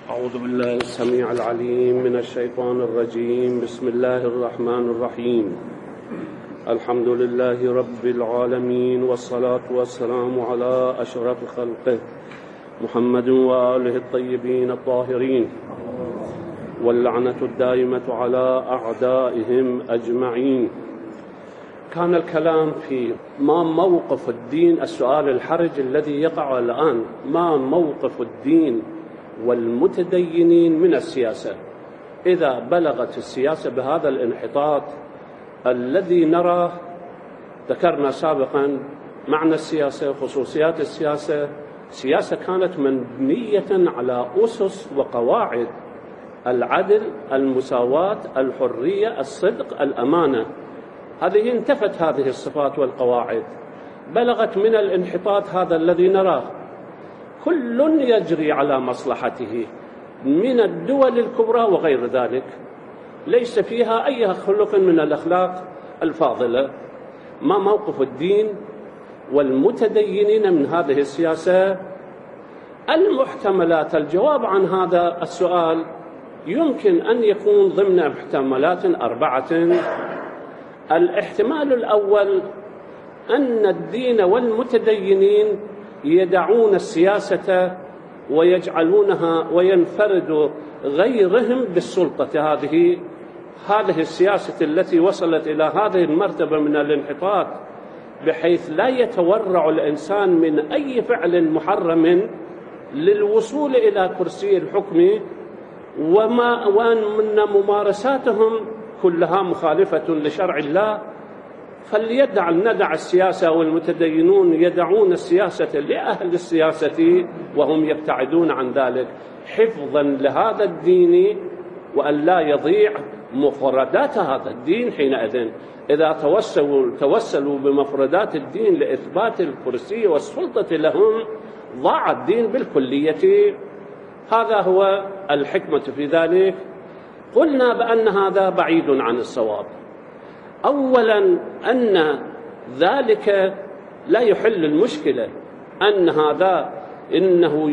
أعوذ بالله السميع العليم من الشيطان الرجيم. بسم الله الرحمن الرحيم. الحمد لله رب العالمين، والصلاة والسلام على أشرف خلقه محمد وآله الطيبين الطاهرين، واللعنة الدائمة على أعدائهم أجمعين. كان الكلام في ما موقف الدين، السؤال الحرج الذي يقع الآن: ما موقف الدين والمتدينين من السياسة إذا بلغت السياسة بهذا الانحطاط الذي نراه؟ ذكرنا سابقا معنى السياسة، خصوصيات السياسة. السياسة كانت مبنية على أسس وقواعد: العدل، المساواة، الحرية، الصدق، الأمانة. هذه انتفت هذه الصفات والقواعد، بلغت من الانحطاط هذا الذي نراه. كل يجري على مصلحته من الدول الكبرى وغير ذلك، ليس فيها أي خلق من الأخلاق الفاضلة. ما موقف الدين والمتدينين من هذه السياسة؟ المحتملات الجواب عن هذا السؤال يمكن أن يكون ضمن احتمالات 4. الاحتمال الأول أن الدين والمتدينين يدعون السياسة ويجعلونها وينفرد غيرهم بالسلطة. هذه السياسة التي وصلت إلى هذه المرتبة من الانحطاط، بحيث لا يتورع الإنسان من أي فعل محرم للوصول إلى كرسي الحكم، وأن ممارساتهم كلها مخالفة لشرع الله. ندع السياسة، والمتدينون يدعون السياسة لأهل السياسة وهم يبتعدون عن ذلك، حفظا لهذا الدين وأن لا يضيع مفردات هذا الدين. حينئذ إذا توسلوا بمفردات الدين لإثبات الكرسي والسلطة لهم، ضاع الدين بالكلية. هذا هو الحكمة في ذلك. قلنا بأن هذا بعيد عن الصواب. أولا أن ذلك لا يحل المشكلة، أن هذا إنه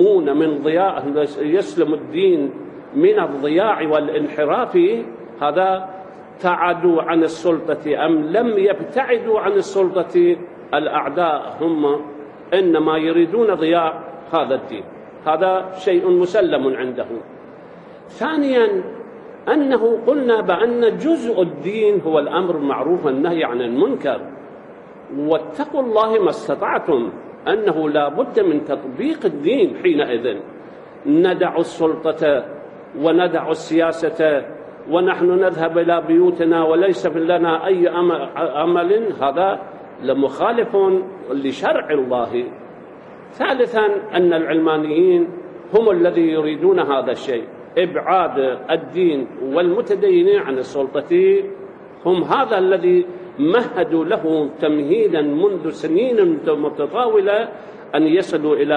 يسلم الدين من الضياع والانحراف. هذا ابتعدوا عن السلطة أم لم يبتعدوا عن السلطة؟ الأعداء هم إنما يريدون ضياع هذا الدين، هذا شيء مسلم عندهم. ثانيا أنه قلنا بأن جزء الدين هو الأمر بالمعروف والنهي عن المنكر، واتقوا الله ما استطعتم، أنه لا بد من تطبيق الدين. حينئذ ندع السلطة وندع السياسة ونحن نذهب إلى بيوتنا وليس لنا أي أمل، هذا لمخالف لشرع الله. ثالثا أن العلمانيين هم الذي يريدون هذا الشيء، إبعاد الدين والمتدينين عن السلطة. هم هذا الذي مهدوا له تمهيدا منذ سنين متطاولة أن يصلوا إلى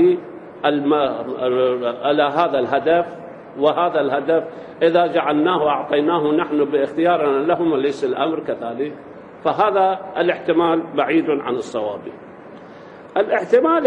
هذا الهدف. وهذا الهدف إذا جعلناه وأعطيناه نحن باختيارنا لهم وليس الأمر كذلك، فهذا الاحتمال بعيد عن الصواب. الاحتمال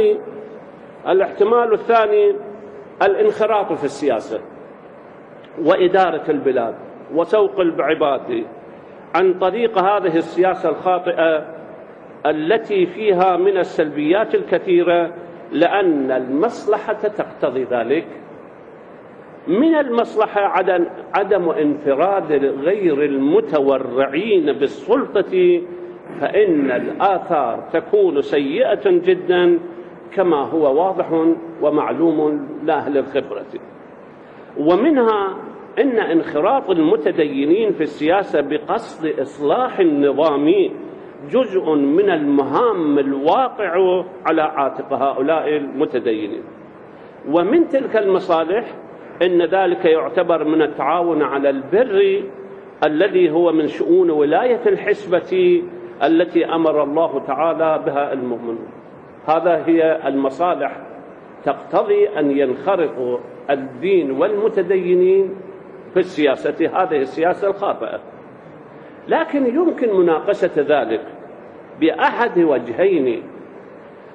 الثاني الانخراط في السياسة وإدارة البلاد وسوق العباد عن طريق هذه السياسة الخاطئة التي فيها من السلبيات الكثيرة، لأن المصلحة تقتضي ذلك. من المصلحة عدم انفراد غير المتورعين بالسلطة، فإن الآثار تكون سيئة جدا كما هو واضح ومعلوم لأهل الخبرة. ومنها أن انخراط المتدينين في السياسة بقصد إصلاح النظام جزء من المهام الواقع على عاتق هؤلاء المتدينين. ومن تلك المصالح أن ذلك يعتبر من التعاون على البر الذي هو من شؤون ولاية الحسبة التي أمر الله تعالى بها المؤمنون. هذا هي المصالح تقتضي أن ينخرط الدين والمتدينين في السياسة، هذه السياسة الخاطئة. لكن يمكن مناقشة ذلك بأحد وجهين: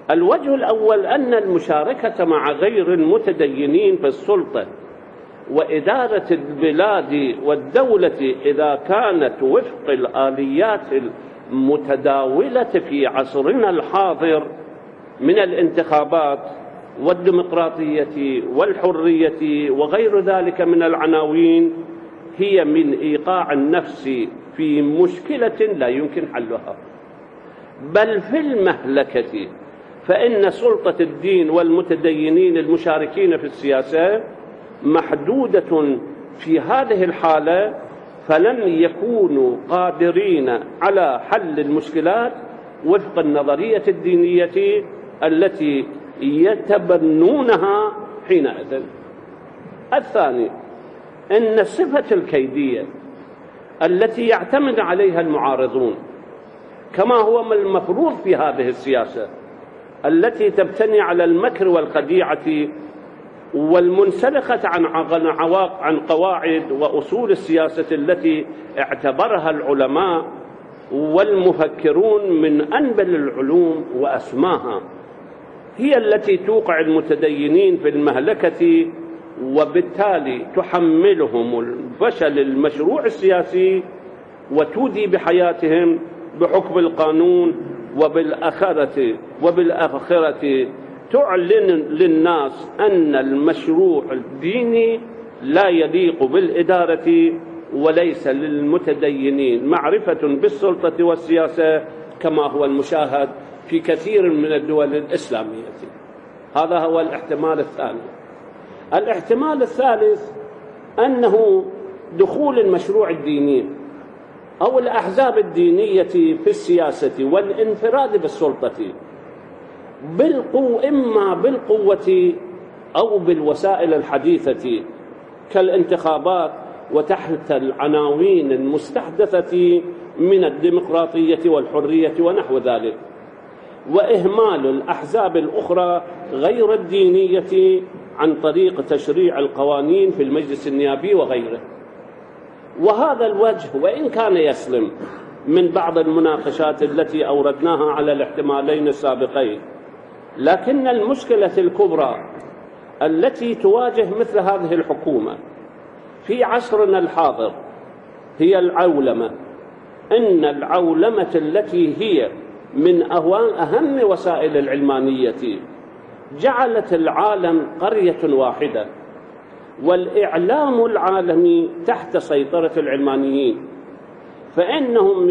الوجه الأول أن المشاركة مع غير المتدينين في السلطة وإدارة البلاد والدولة إذا كانت وفق الآليات المتداولة في عصرنا الحاضر من الانتخابات والديمقراطية والحرية وغير ذلك من العناوين، هي من إيقاع النفس في مشكلة لا يمكن حلها. بل في المهلكة فإن سلطة الدين والمتدينين المشاركين في السياسة محدودة في هذه الحالة، فلن يكونوا قادرين على حل المشكلات وفق النظرية الدينية التي يتبنونها حينئذ. الثاني أن الصفة الكيدية التي يعتمد عليها المعارضون كما هو المفروض في هذه السياسة التي تبتني على المكر والخديعة والمنسلخة عن قواعد وأصول السياسة التي اعتبرها العلماء والمفكرون من أنبل العلوم وأسماها، هي التي توقع المتدينين في المهلكة، وبالتالي تحملهم الفشل المشروع السياسي وتودي بحياتهم بحكم القانون، وبالآخرة تعلن للناس أن المشروع الديني لا يليق بالإدارة، وليس للمتدينين معرفة بالسلطة والسياسة كما هو المشاهد في كثير من الدول الإسلامية. هذا هو الاحتمال الثاني. الاحتمال الثالث أنه دخول المشروع الديني أو الأحزاب الدينية في السياسة والانفراد بالسلطة إما بالقوة أو بالوسائل الحديثة كالانتخابات وتحت العناوين المستحدثة من الديمقراطية والحرية ونحو ذلك، وإهمال الأحزاب الأخرى غير الدينية عن طريق تشريع القوانين في المجلس النيابي وغيره. وهذا الوجه وإن كان يسلم من بعض المناقشات التي أوردناها على الاحتمالين السابقين، لكن المشكلة الكبرى التي تواجه مثل هذه الحكومة في عصرنا الحاضر هي العولمة. إن العولمة التي هي من أهم وسائل العلمانية جعلت العالم قرية واحدة، والإعلام العالمي تحت سيطرة العلمانيين، فإنهم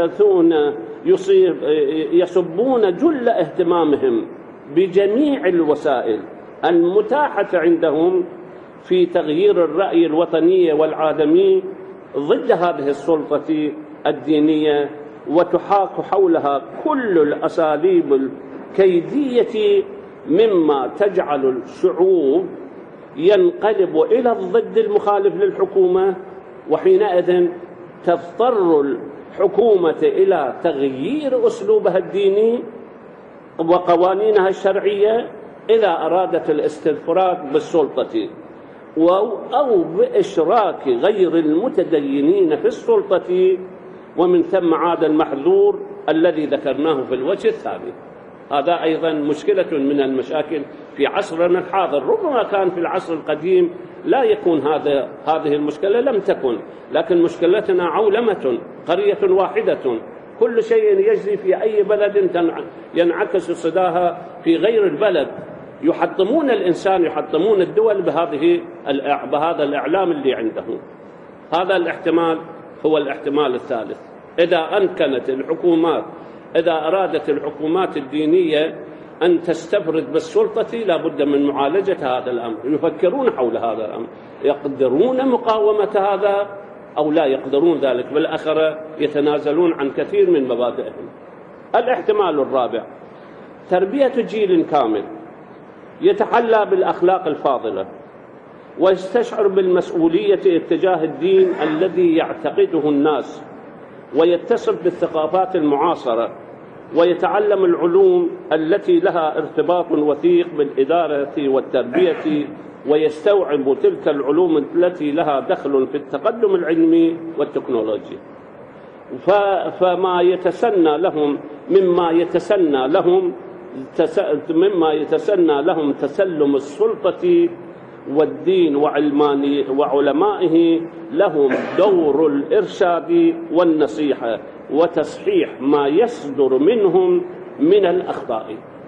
يصبون جل اهتمامهم بجميع الوسائل المتاحة عندهم في تغيير الرأي الوطني والعالمي ضد هذه السلطة الدينية، وتحاك حولها كل الأساليب الكيدية مما تجعل الشعوب ينقلب إلى الضد المخالف للحكومة، وحينئذ تضطر الحكومة إلى تغيير أسلوبها الديني وقوانينها الشرعية إذا أرادت الاستفراد بالسلطة، أو بإشراك غير المتدينين في السلطة، ومن ثم عاد المحذور الذي ذكرناه في الوجه الثاني. هذا أيضا مشكلة من المشاكل في عصرنا الحاضر. ربما كان في العصر القديم لا يكون هذه المشكلة، لم تكن، لكن مشكلتنا عولمة، قرية واحدة، كل شيء يجري في أي بلد ينعكس صداها في غير البلد. يحطمون الإنسان، يحطمون الدول بهذا الإعلام اللي عندهم. هذا الاحتمال هو الاحتمال الثالث. إذا أرادت الحكومات الدينية أن تستفرد بالسلطة لا بد من معالجة هذا الأمر. يفكرون حول هذا الأمر، يقدرون مقاومة هذا أو لا يقدرون ذلك، بالآخرة يتنازلون عن كثير من مبادئهم. الاحتمال الرابع تربية جيل كامل يتحلى بالأخلاق الفاضلة ويستشعر بالمسؤولية اتجاه الدين الذي يعتقده الناس، ويتصف بالثقافات المعاصرة، ويتعلم العلوم التي لها ارتباط وثيق بالإدارة والتربية، ويستوعب تلك العلوم التي لها دخل في التقدم العلمي والتكنولوجي. مما يتسنى لهم مما يتسنى لهم تسلم السلطة والدين وعلمائه لهم دور الإرشاد والنصيحة وتصحيح ما يصدر منهم من الأخطاء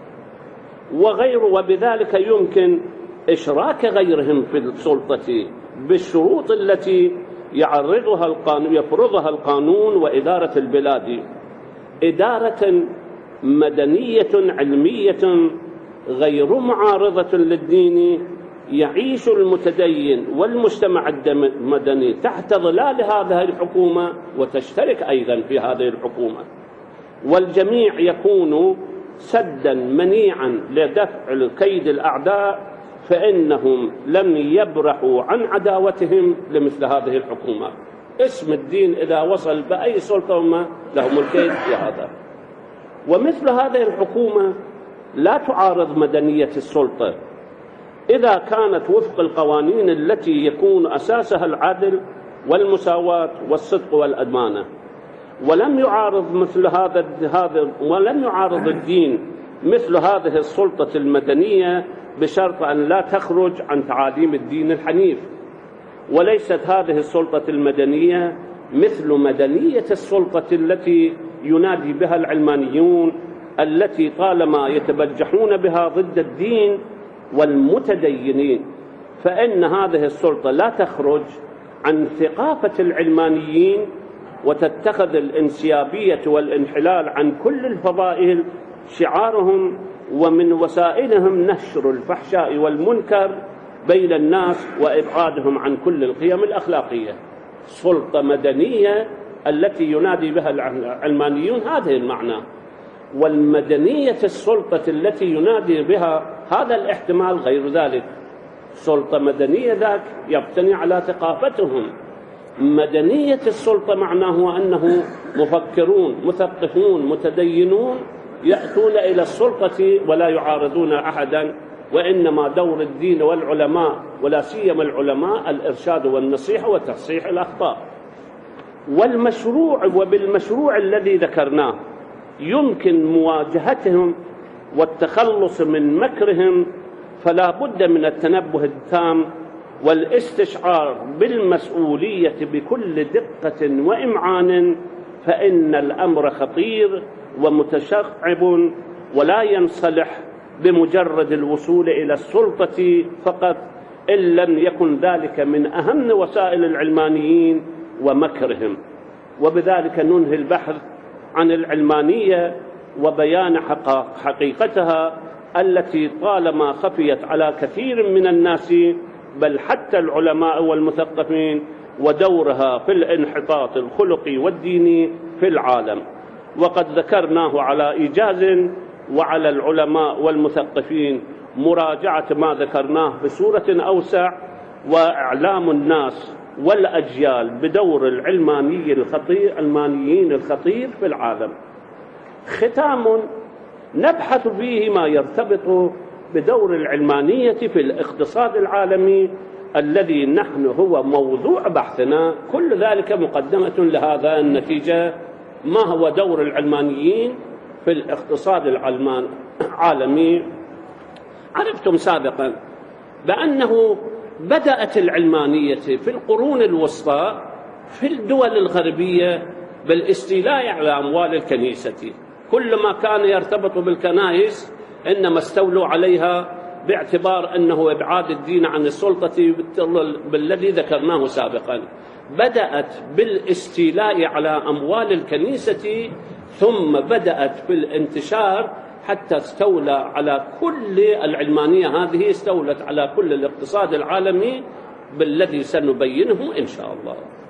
وبذلك يمكن إشراك غيرهم في السلطة بالشروط التي يفرضها القانون وإدارة البلاد، إدارة مدنية علمية غير معارضة للدين، يعيش المتدين والمجتمع المدني تحت ظلال هذه الحكومة وتشترك أيضا في هذه الحكومة، والجميع يكون سدا منيعا لدفع كيد الأعداء، فإنهم لم يبرحوا عن عداوتهم لمثل هذه الحكومة. اسم الدين إذا وصل بأي سلطة ما لهم الكيد في هذا. ومثل هذه الحكومة لا تعارض مدنية السلطة إذا كانت وفق القوانين التي يكون أساسها العدل والمساواة والصدق والأمانة، ولم يعارض الدين مثل هذه السلطة المدنية بشرط أن لا تخرج عن تعاليم الدين الحنيف. وليست هذه السلطة المدنية مثل مدنية السلطة التي ينادي بها العلمانيون، التي طالما يتبجحون بها ضد الدين والمتدينين، فإن هذه السلطة لا تخرج عن ثقافة العلمانيين وتتخذ الانسيابية والانحلال عن كل الفضائل شعارهم، ومن وسائلهم نشر الفحشاء والمنكر بين الناس وإبعادهم عن كل القيم الأخلاقية. سلطة مدنية التي ينادي بها العلمانيون هذه المعنى، والمدنية السلطة التي ينادي بها هذا الاحتمال غير ذلك. سلطة مدنية ذاك يبتني على ثقافتهم. مدنية السلطة معناه أنه مفكرون مثقفون متدينون يأتون إلى السلطة ولا يعارضون أحدا، وإنما دور الدين والعلماء ولا سيما العلماء الإرشاد والنصيحة وتصحيح الأخطاء. وبالمشروع الذي ذكرناه يمكن مواجهتهم والتخلص من مكرهم، فلا بد من التنبه التام والاستشعار بالمسؤولية بكل دقة وإمعان، فإن الأمر خطير ومتشعب ولا ينصلح بمجرد الوصول إلى السلطة فقط، إن لم يكن ذلك من أهم وسائل العلمانيين ومكرهم. وبذلك ننهي البحث عن العلمانية وبيان حقيقتها التي طالما خفيت على كثير من الناس بل حتى العلماء والمثقفين، ودورها في الانحطاط الخلقي والديني في العالم. وقد ذكرناه على إيجاز، وعلى العلماء والمثقفين مراجعة ما ذكرناه بصورة أوسع، وإعلام الناس والأجيال بدور العلمانيين الخطير في العالم. ختام نبحث فيه ما يرتبط بدور العلمانية في الاقتصاد العالمي الذي نحن هو موضوع بحثنا. كل ذلك مقدمة لهذا النتيجة: ما هو دور العلمانيين في الاقتصاد العالمي؟ عرفتم سابقا بأنه بدأت العلمانية في القرون الوسطى في الدول الغربية بالاستيلاء على أموال الكنيسة. كل ما كان يرتبط بالكنائس إنما استولوا عليها باعتبار أنه إبعاد الدين عن السلطة بالذي ذكرناه سابقا. بدأت بالاستيلاء على أموال الكنيسة، ثم بدأت في الانتشار حتى استولى على كل العلمانية هذه، استولت على كل الاقتصاد العالمي بالذي سنبينه إن شاء الله.